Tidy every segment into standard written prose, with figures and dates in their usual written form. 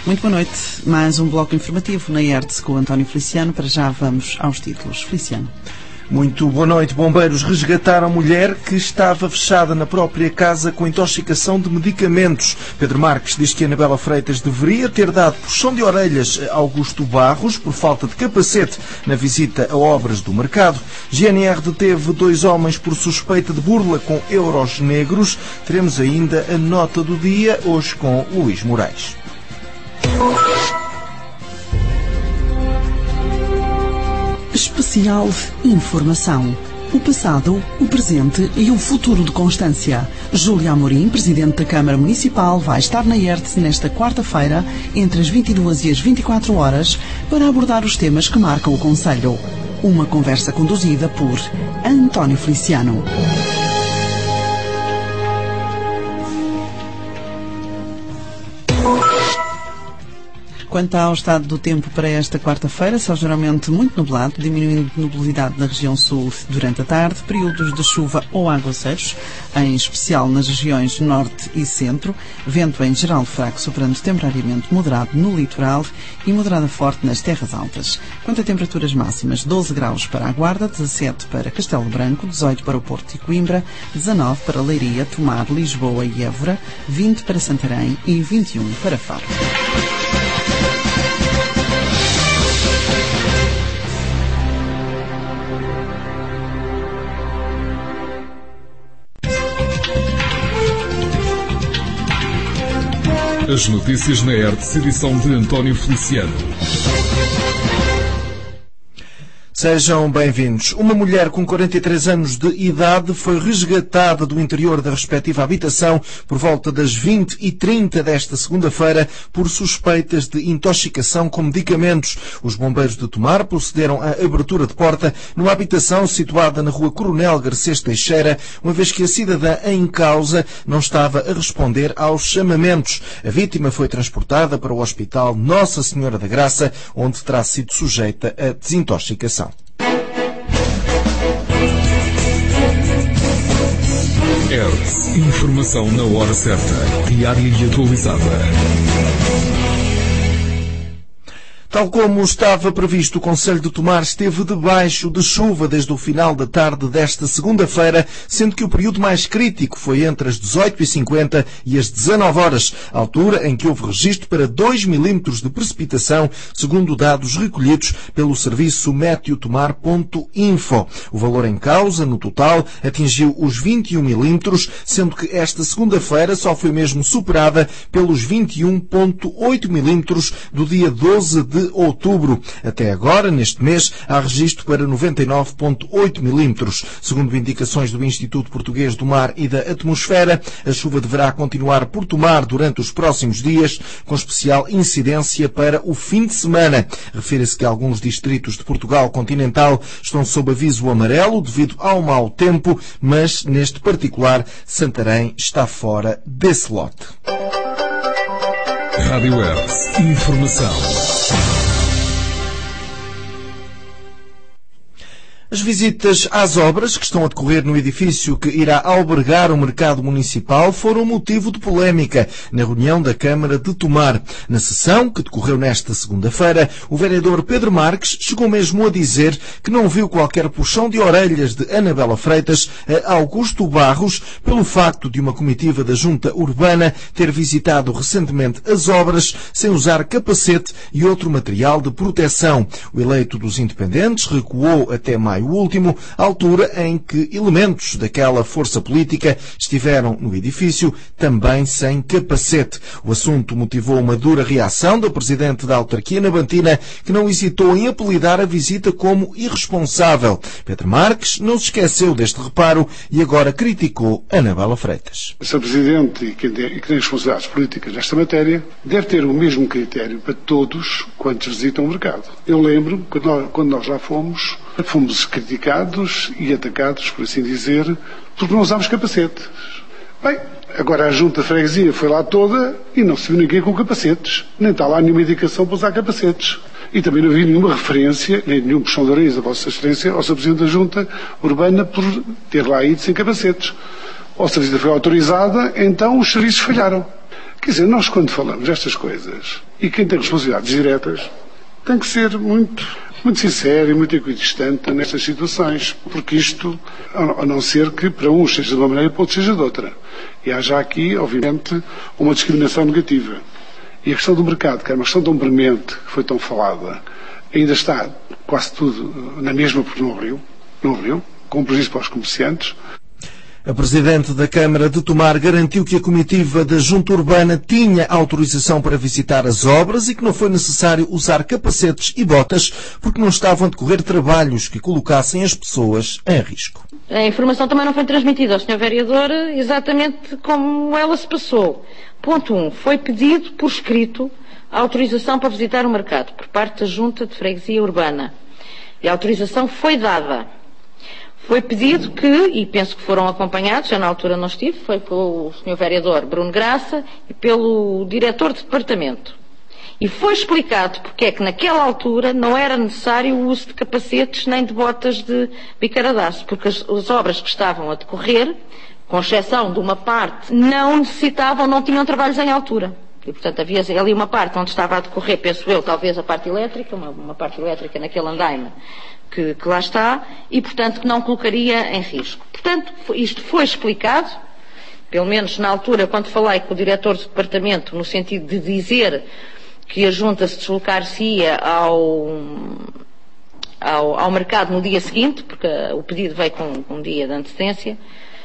Muito boa noite. Mais um bloco informativo na ERTS com António Feliciano. Para já vamos aos títulos. Feliciano. Muito boa noite. Bombeiros resgataram mulher que estava fechada na própria casa com intoxicação de medicamentos. Pedro Marques diz que Anabela Freitas deveria ter dado puxão de orelhas a Augusto Barros por falta de capacete na visita a obras do mercado. GNR deteve 2 homens por suspeita de burla com euros negros. Teremos ainda a nota do dia, hoje com Luís Moraes. Especial Informação. O passado, o presente e o futuro de Constância. Júlia Amorim, Presidente da Câmara Municipal, vai estar na ERTS nesta quarta-feira, entre as 22 e as 24 horas, para abordar os temas que marcam o Concelho. Uma conversa conduzida por António Feliciano. Quanto ao estado do tempo para esta quarta-feira, céu geralmente muito nublado, diminuindo de nubosidade na região sul durante a tarde, períodos de chuva ou aguaceiros, em especial nas regiões norte e centro, vento em geral fraco, soprando temporariamente moderado no litoral e moderada forte nas terras altas. Quanto a temperaturas máximas, 12 graus para a Guarda, 17 para Castelo Branco, 18 para o Porto e Coimbra, 19 para Leiria, Tomar, Lisboa e Évora, 20 para Santarém e 21 para Faro. As notícias na ERTS, edição de António Feliciano. Sejam bem-vindos. Uma mulher com 43 anos de idade foi resgatada do interior da respectiva habitação por volta das 20h30 desta segunda-feira por suspeitas de intoxicação com medicamentos. Os bombeiros de Tomar procederam à abertura de porta numa habitação situada na rua Coronel Garcês Teixeira, uma vez que a cidadã em causa não estava a responder aos chamamentos. A vítima foi transportada para o Hospital Nossa Senhora da Graça, onde terá sido sujeita a desintoxicação. ERTS, informação na hora certa, diária e atualizada. Tal como estava previsto, o Concelho de Tomar esteve debaixo de chuva desde o final da tarde desta segunda-feira, sendo que o período mais crítico foi entre as 18h50 e as 19 horas, altura em que houve registro para 2 milímetros de precipitação, segundo dados recolhidos pelo serviço meteotomar.info. O valor em causa, no total, atingiu os 21 milímetros, sendo que esta segunda-feira só foi mesmo superada pelos 21,8 milímetros do dia 12 de outubro. Até agora, neste mês, há registro para 99,8 milímetros. Segundo indicações do Instituto Português do Mar e da Atmosfera, a chuva deverá continuar por Tomar durante os próximos dias, com especial incidência para o fim de semana. Refere-se que alguns distritos de Portugal continental estão sob aviso amarelo devido ao mau tempo, mas, neste particular, Santarém está fora desse lote. Rádio ERTS, informação. As visitas às obras que estão a decorrer no edifício que irá albergar o mercado municipal foram motivo de polémica na reunião da Câmara de Tomar. Na sessão, que decorreu nesta segunda-feira, o vereador Pedro Marques chegou mesmo a dizer que não viu qualquer puxão de orelhas de Anabela Freitas a Augusto Barros pelo facto de uma comitiva da Junta Urbana ter visitado recentemente as obras sem usar capacete e outro material de proteção. O eleito dos independentes recuou até maio último, altura em que elementos daquela força política estiveram no edifício, também sem capacete. O assunto motivou uma dura reação da Presidente da Autarquia Nabantina, que não hesitou em apelidar a visita como irresponsável. Pedro Marques não se esqueceu deste reparo e agora criticou Anabela Freitas. O Sr. Presidente e quem tem responsabilidades políticas nesta matéria deve ter o mesmo critério para todos quantos visitam o mercado. Eu lembro, quando nós lá fomos criticados e atacados, por assim dizer, porque não usámos capacete. Bem, agora a Junta de Freguesia foi lá toda e não se viu ninguém com capacetes. Nem está lá nenhuma indicação para usar capacetes. E também não havia nenhuma referência, nem nenhum puxão de orelhas da Vossa Excelência ao Sr. Presidente da Junta Urbana por ter lá ido sem capacetes. Ou se a visita foi autorizada, então os serviços falharam. Quer dizer, nós quando falamos destas coisas, e quem tem responsabilidades diretas, tem que ser muito sincero e muito equidistante nestas situações, porque isto, a não ser que para uns seja de uma maneira e para outros seja de outra. E há já aqui, obviamente, uma discriminação negativa. E a questão do mercado, que era uma questão tão premente, que foi tão falada, ainda está quase tudo na mesma, porque não abriu, com prejuízo para os comerciantes. A Presidente da Câmara de Tomar garantiu que a comitiva da Junta Urbana tinha autorização para visitar as obras e que não foi necessário usar capacetes e botas porque não estavam a decorrer trabalhos que colocassem as pessoas em risco. A informação também não foi transmitida ao Sr. Vereador exatamente como ela se passou. Ponto 1. Foi pedido por escrito a autorização para visitar o mercado por parte da Junta de Freguesia Urbana. E a autorização foi dada. Foi pedido que, e penso que foram acompanhados, já na altura não estive, foi pelo Sr. Vereador Bruno Graça e pelo Diretor de Departamento. E foi explicado porque é que naquela altura não era necessário o uso de capacetes nem de botas de bicaradaço, porque as obras que estavam a decorrer, com exceção de uma parte, não necessitavam, não tinham trabalhos em altura. E, portanto, havia ali uma parte onde estava a decorrer, penso eu, talvez a parte elétrica, uma parte elétrica naquele andaime que lá está, e, portanto, que não colocaria em risco. Portanto, isto foi explicado, pelo menos na altura, quando falei com o Diretor do Departamento, no sentido de dizer que a Junta se deslocar-se-ia ao mercado no dia seguinte, porque o pedido veio com um dia de antecedência.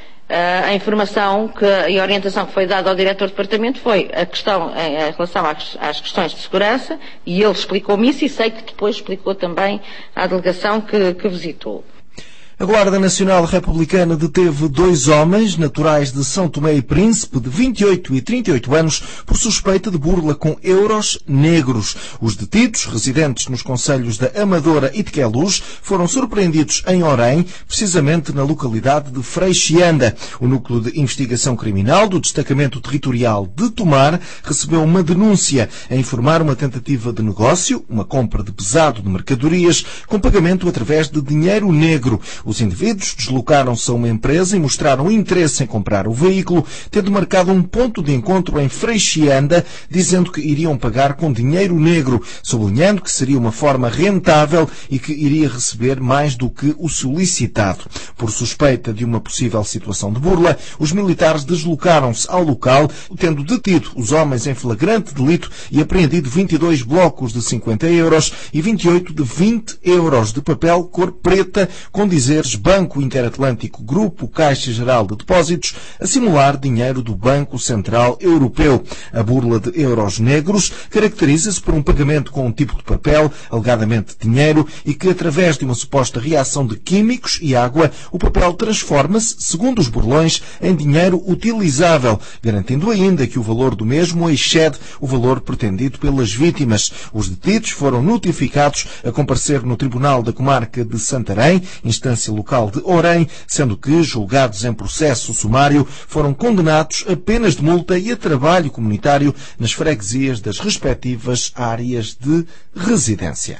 A informação e a orientação que foi dada ao Diretor do Departamento foi a questão em relação às questões de segurança, e ele explicou-me isso, e sei que depois explicou também à delegação que visitou. A Guarda Nacional Republicana deteve 2 homens naturais de São Tomé e Príncipe, de 28 e 38 anos, por suspeita de burla com euros negros. Os detidos, residentes nos concelhos da Amadora e de Queluz, foram surpreendidos em Orém, precisamente na localidade de Freixianda. O Núcleo de Investigação Criminal do Destacamento Territorial de Tomar recebeu uma denúncia a informar uma tentativa de negócio, uma compra de pesado de mercadorias, com pagamento através de dinheiro negro. Os indivíduos deslocaram-se a uma empresa e mostraram interesse em comprar o veículo, tendo marcado um ponto de encontro em Freixianda, dizendo que iriam pagar com dinheiro negro, sublinhando que seria uma forma rentável e que iria receber mais do que o solicitado. Por suspeita de uma possível situação de burla, os militares deslocaram-se ao local, tendo detido os homens em flagrante delito e apreendido 22 blocos de 50 euros e 28 de 20 euros de papel cor preta, com dizeres Banco Interatlântico Grupo Caixa Geral de Depósitos, a simular dinheiro do Banco Central Europeu. A burla de euros negros caracteriza-se por um pagamento com um tipo de papel, alegadamente dinheiro, e que, através de uma suposta reação de químicos e água, o papel transforma-se, segundo os burlões, em dinheiro utilizável, garantindo ainda que o valor do mesmo excede o valor pretendido pelas vítimas. Os detidos foram notificados a comparecer no Tribunal da Comarca de Santarém, instância local de Orém, sendo que, julgados em processo sumário, foram condenados a penas de multa e a trabalho comunitário nas freguesias das respectivas áreas de residência.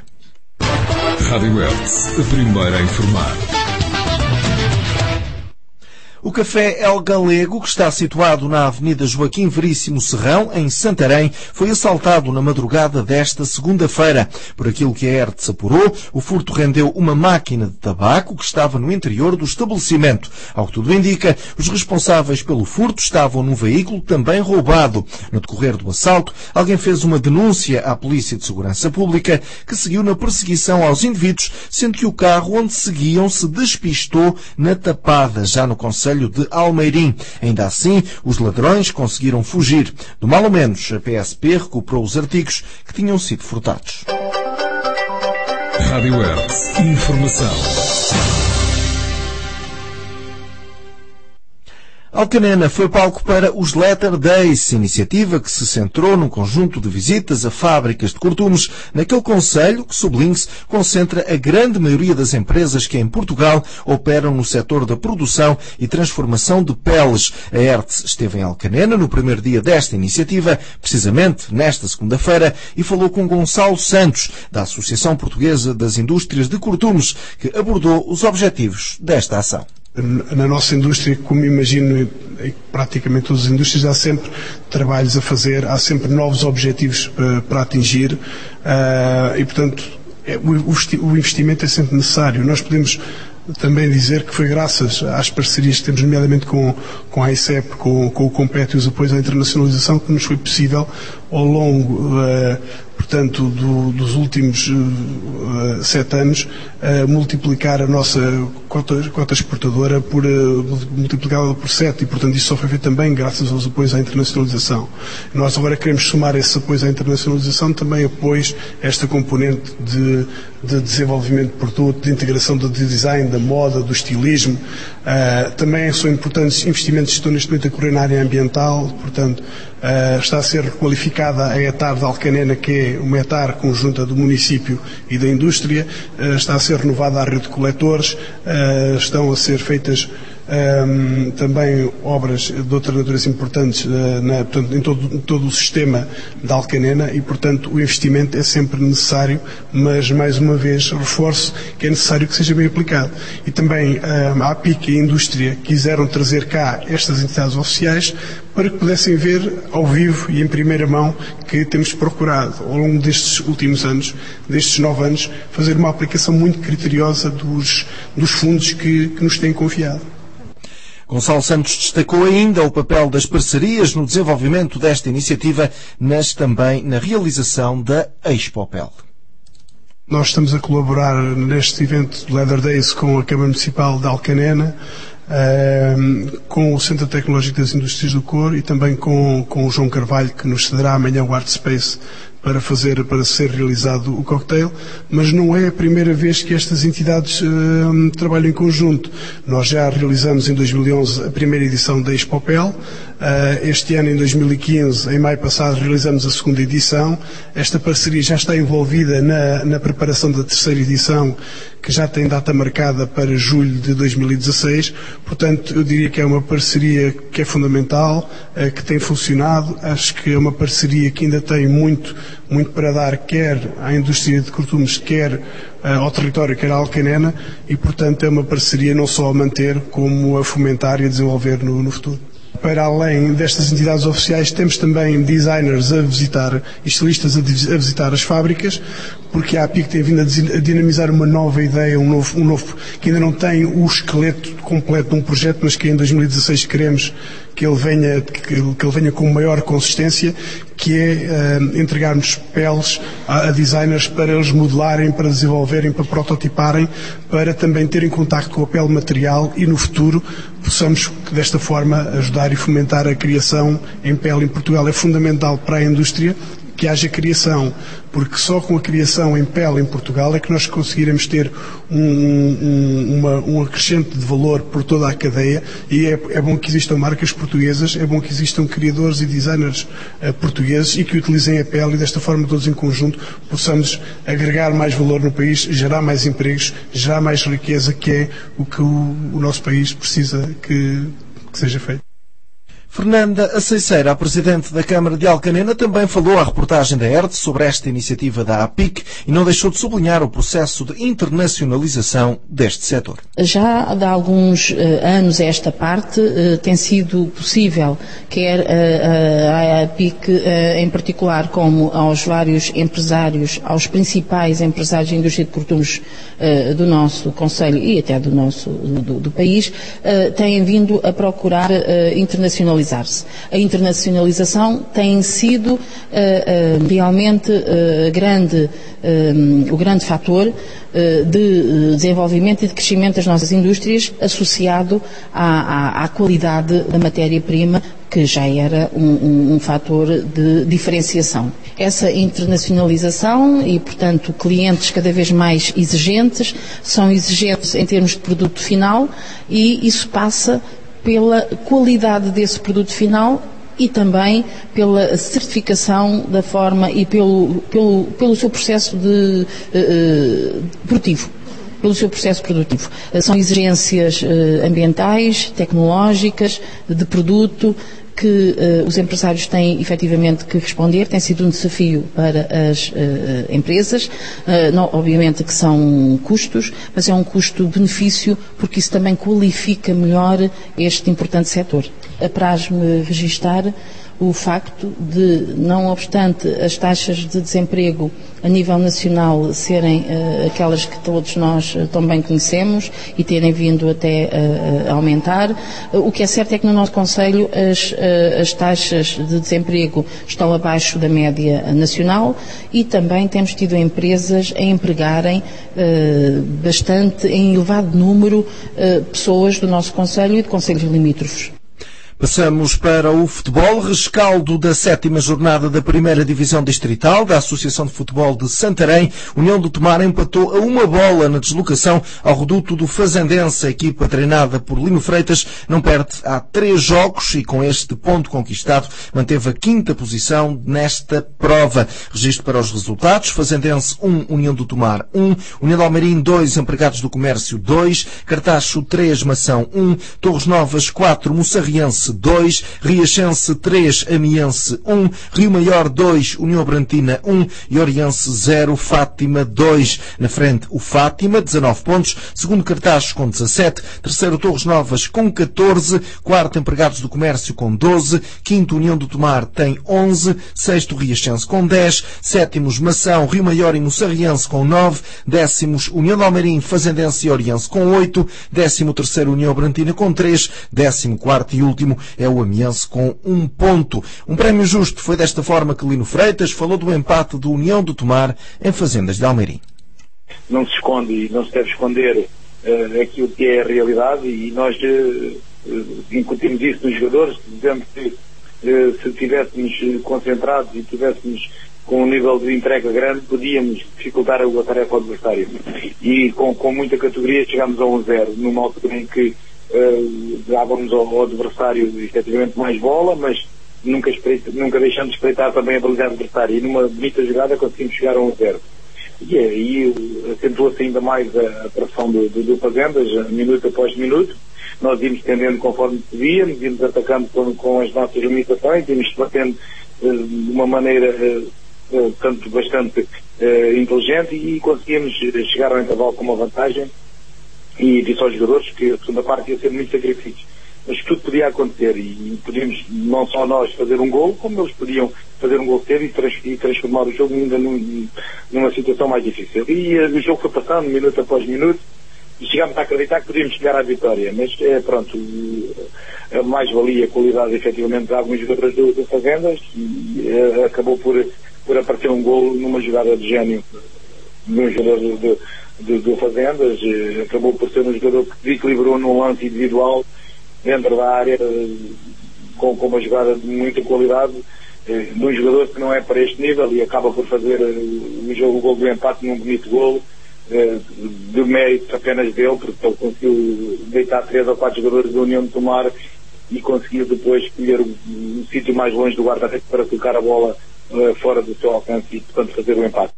Rádio Hertz, a primeira a informar. O Café El Galego, que está situado na Avenida Joaquim Veríssimo Serrão, em Santarém, foi assaltado na madrugada desta segunda-feira. Por aquilo que a Hertz apurou, o furto rendeu uma máquina de tabaco que estava no interior do estabelecimento. Ao que tudo indica, os responsáveis pelo furto estavam num veículo também roubado. No decorrer do assalto, alguém fez uma denúncia à Polícia de Segurança Pública, que seguiu na perseguição aos indivíduos, sendo que o carro onde seguiam se despistou na Tapada, já no concelho de Almeirim. Ainda assim, os ladrões conseguiram fugir. Do mal ou menos, a PSP recuperou os artigos que tinham sido furtados. Rádio Hertz, informação. Alcanena foi palco para os Letter Days, iniciativa que se centrou num conjunto de visitas a fábricas de cortumes naquele concelho que, sublinhe-se, concentra a grande maioria das empresas que em Portugal operam no setor da produção e transformação de peles. A Hertz esteve em Alcanena no primeiro dia desta iniciativa, precisamente nesta segunda-feira, e falou com Gonçalo Santos, da Associação Portuguesa das Indústrias de Cortumes, que abordou os objetivos desta ação. Na nossa indústria, como imagino, em praticamente todas as indústrias, há sempre trabalhos a fazer, há sempre novos objetivos para atingir e, portanto, o investimento é sempre necessário. Nós podemos também dizer que foi graças às parcerias que temos, nomeadamente com a ICEP, com o Compete e os apoios à internacionalização, que nos foi possível, ao longo, portanto, dos últimos 7 anos, multiplicar a nossa cota exportadora multiplicada por 7, e, portanto, isso só foi feito também graças aos apoios à internacionalização. Nós agora queremos somar esses apoios à internacionalização também apoios a esta componente de desenvolvimento de produto, de integração do design, da moda, do estilismo. Também são importantes investimentos que estão neste momento a correr na área ambiental, portanto, está a ser requalificada a etar de Alcanena, que é uma etar conjunta do município e da indústria, está a ser renovada a rede de coletores, estão a ser feitas também obras de outra natureza importantes portanto, em todo o sistema da Alcanena, e, portanto, o investimento é sempre necessário, mas, mais uma vez, reforço que é necessário que seja bem aplicado. E também a APIC e a indústria quiseram trazer cá estas entidades oficiais para que pudessem ver ao vivo e em primeira mão que temos procurado, ao longo destes últimos anos, destes 9 anos, fazer uma aplicação muito criteriosa dos fundos que nos têm confiado. Gonçalo Santos destacou ainda o papel das parcerias no desenvolvimento desta iniciativa, mas também na realização da Expopel. Nós estamos a colaborar neste evento de Leather Days com a Câmara Municipal de Alcanena, com o Centro Tecnológico das Indústrias do Couro e também com o João Carvalho, que nos cederá amanhã o Art Space para ser realizado o cocktail, mas não é a primeira vez que estas entidades trabalham em conjunto. Nós já realizamos em 2011 a primeira edição da Expopel, este ano, em 2015, em maio passado, realizamos a segunda edição. Esta parceria já está envolvida na preparação da terceira edição, que já tem data marcada para julho de 2016. Portanto, eu diria que é uma parceria que é fundamental, que tem funcionado. Acho que é uma parceria que ainda tem muito para dar, quer à indústria de cortumes, quer ao território, quer à Alcanena, e, portanto, é uma parceria não só a manter, como a fomentar e a desenvolver no futuro. Para além destas entidades oficiais, temos também designers a visitar, estilistas a visitar as fábricas, porque a APIC tem vindo a dinamizar uma nova ideia, um novo, que ainda não tem o esqueleto completo de um projeto, mas que em 2016 queremos que ele venha com maior consistência, que é entregarmos peles a designers para eles modelarem, para desenvolverem, para prototiparem, para também terem contacto com a pele material e no futuro possamos desta forma ajudar e fomentar a criação em pele em Portugal. É fundamental para a indústria que haja criação, porque só com a criação em pele em Portugal é que nós conseguiremos ter um acrescente de valor por toda a cadeia, e é bom que existam marcas portuguesas, é bom que existam criadores e designers portugueses e que utilizem a pele, e desta forma todos em conjunto possamos agregar mais valor no país, gerar mais empregos, gerar mais riqueza, que é o que o nosso país precisa que seja feito. Fernanda Aceiceira, a Presidente da Câmara de Alcanena, também falou à reportagem da ERD sobre esta iniciativa da APIC e não deixou de sublinhar o processo de internacionalização deste setor. Já há alguns anos esta parte tem sido possível, quer a APIC em particular, como aos vários empresários, aos principais empresários da indústria de cortumes do nosso Conselho e até do país, têm vindo a procurar internacionalizar. A internacionalização tem sido realmente o grande fator de desenvolvimento e de crescimento das nossas indústrias, associado à qualidade da matéria-prima, que já era um fator de diferenciação. Essa internacionalização e, portanto, clientes cada vez mais exigentes, são exigentes em termos de produto final, e isso passa pela qualidade desse produto final e também pela certificação da forma e pelo seu processo produtivo. Pelo seu processo produtivo. São exigências ambientais, tecnológicas, de produto, que os empresários têm efetivamente que responder, tem sido um desafio para as empresas, obviamente que são custos, mas é um custo-benefício porque isso também qualifica melhor este importante setor. Apraz-me registar o facto de, não obstante as taxas de desemprego a nível nacional serem aquelas que todos nós tão bem conhecemos e terem vindo até a aumentar, o que é certo é que no nosso Conselho as taxas de desemprego estão abaixo da média nacional e também temos tido empresas a empregarem bastante, em elevado número, pessoas do nosso Conselho e de concelhos limítrofes. Passamos para o futebol, rescaldo da 7ª jornada da 1ª Divisão Distrital da Associação de Futebol de Santarém. União do Tomar empatou a 1 na deslocação ao reduto do Fazendense. A equipa treinada por Lino Freitas não perde há 3 jogos e com este ponto conquistado manteve a 5ª posição nesta prova. Registro para os resultados: Fazendense 1, União do Tomar 1, União de Almeirim 2, Empregados do Comércio 2, Cartacho 3, Mação 1, Torres Novas 4, Moçarriense 2, Riachense 3, Amiense 1, Rio Maior 2, União Brantina 1 e Oriense 0, Fátima 2. Na frente o Fátima, 19 pontos, segundo Cartaz com 17, terceiro Torres Novas com 14, quarto Empregados do Comércio com 12, quinto União do Tomar tem 11, sexto Riachense com 10, sétimos Mação, Rio Maior e Moçarriense com 9, décimos União de Almeirim, Fazendense e Oriense com 8, 13º União Brantina com 3, 14º e último é o Amiense com 1 ponto. Um prémio justo. Foi desta forma que Lino Freitas falou do empate do União do Tomar em Fazendas de Almeirim. Não se esconde e não se deve esconder aquilo que é a realidade e nós incutimos isso nos jogadores, dizendo que se estivéssemos concentrados e estivéssemos com um nível de entrega grande, podíamos dificultar a tarefa ao adversário. E com muita categoria chegámos a 1-0, numa altura em que dávamos ao adversário efetivamente mais bola, mas nunca deixando de espreitar também a habilidade adversária. E numa bonita jogada conseguimos chegar a 1-0. E aí acentuou-se ainda mais a pressão do Fazendas, minuto após minuto. Nós íamos tendendo conforme podíamos, íamos atacando com as nossas limitações, íamos batendo de uma maneira tanto bastante inteligente e conseguimos chegar ao intervalo com uma vantagem. E disse aos jogadores que a segunda parte ia ser muito sacrifício. Mas tudo podia acontecer e podíamos não só nós fazer um gol, como eles podiam fazer um gol cedo e transformar o jogo ainda numa situação mais difícil. E o jogo foi passando minuto após minuto e chegámos a acreditar que podíamos chegar à vitória. Mas pronto, a mais-valia, a qualidade efetivamente de alguns jogadores do Fazendas e acabou por aparecer um gol numa jogada de gênio de um jogador do Fazendas. Acabou por ser um jogador que desequilibrou num lance individual dentro da área com uma jogada de muita qualidade de um jogador que não é para este nível e acaba por fazer o gol do empate num bonito golo de mérito apenas dele, porque ele conseguiu deitar 3 ou 4 jogadores da União de Tomar e conseguiu depois escolher o sítio mais longe do guarda-redes para colocar a bola fora do seu alcance e portanto fazer o empate.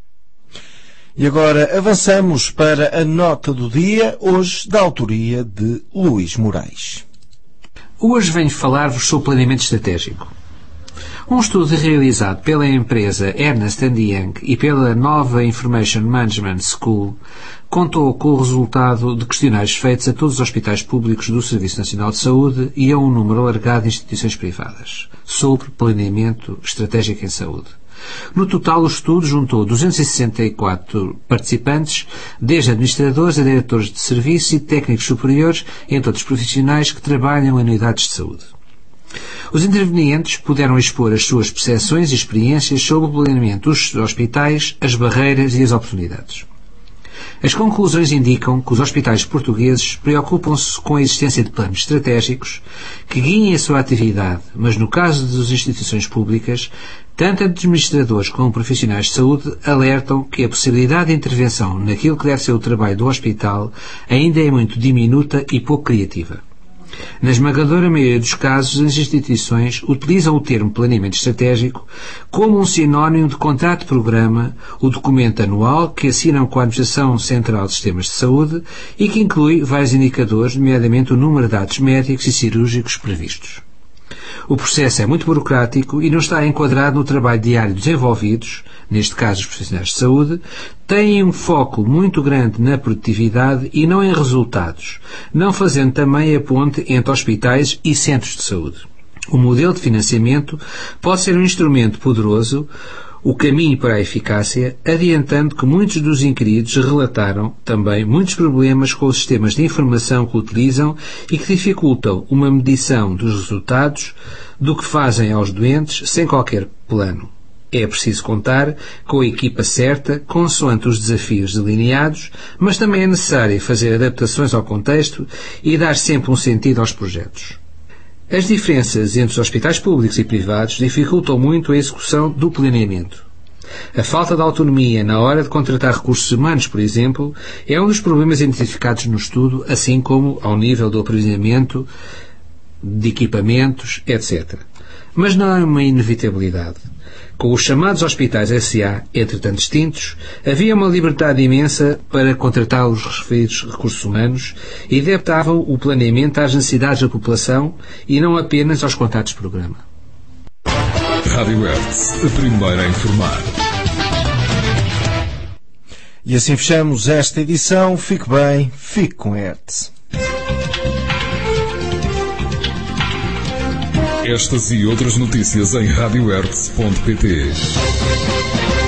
E agora avançamos para a nota do dia, hoje da autoria de Luís Moraes. Hoje venho falar-vos sobre planeamento estratégico. Um estudo realizado pela empresa Ernst & Young e pela Nova Information Management School contou com o resultado de questionários feitos a todos os hospitais públicos do Serviço Nacional de Saúde e a um número alargado de instituições privadas sobre planeamento estratégico em saúde. No total, o estudo juntou 264 participantes, desde administradores a diretores de serviço e técnicos superiores, entre outros profissionais que trabalham em unidades de saúde. Os intervenientes puderam expor as suas percepções e experiências sobre o planeamento dos hospitais, as barreiras e as oportunidades. As conclusões indicam que os hospitais portugueses preocupam-se com a existência de planos estratégicos que guiem a sua atividade, mas no caso das instituições públicas, tanto administradores como profissionais de saúde alertam que a possibilidade de intervenção naquilo que deve ser o trabalho do hospital ainda é muito diminuta e pouco criativa. Na esmagadora maioria dos casos, as instituições utilizam o termo planeamento estratégico como um sinónimo de contrato-programa, o documento anual que assinam com a Administração Central de Sistemas de Saúde e que inclui vários indicadores, nomeadamente o número de atos médicos e cirúrgicos previstos. O processo é muito burocrático e não está enquadrado no trabalho diário dos envolvidos, neste caso os profissionais de saúde, têm um foco muito grande na produtividade e não em resultados, não fazendo também a ponte entre hospitais e centros de saúde. O modelo de financiamento pode ser um instrumento poderoso, o caminho para a eficácia, adiantando que muitos dos inquiridos relataram também muitos problemas com os sistemas de informação que utilizam e que dificultam uma medição dos resultados do que fazem aos doentes sem qualquer plano. É preciso contar com a equipa certa, consoante os desafios delineados, mas também é necessário fazer adaptações ao contexto e dar sempre um sentido aos projetos. As diferenças entre os hospitais públicos e privados dificultam muito a execução do planeamento. A falta de autonomia na hora de contratar recursos humanos, por exemplo, é um dos problemas identificados no estudo, assim como ao nível do aprisionamento, de equipamentos, etc. Mas não é uma inevitabilidade. Com os chamados hospitais SA, entretanto extintos, havia uma liberdade imensa para contratar os referidos recursos humanos e adaptavam o planeamento às necessidades da população e não apenas aos contratos de programa. Rádio Hertz, a primeira a informar. E assim fechamos esta edição. Fique bem, fique com Hertz. Estas e outras notícias em radiohertz.pt.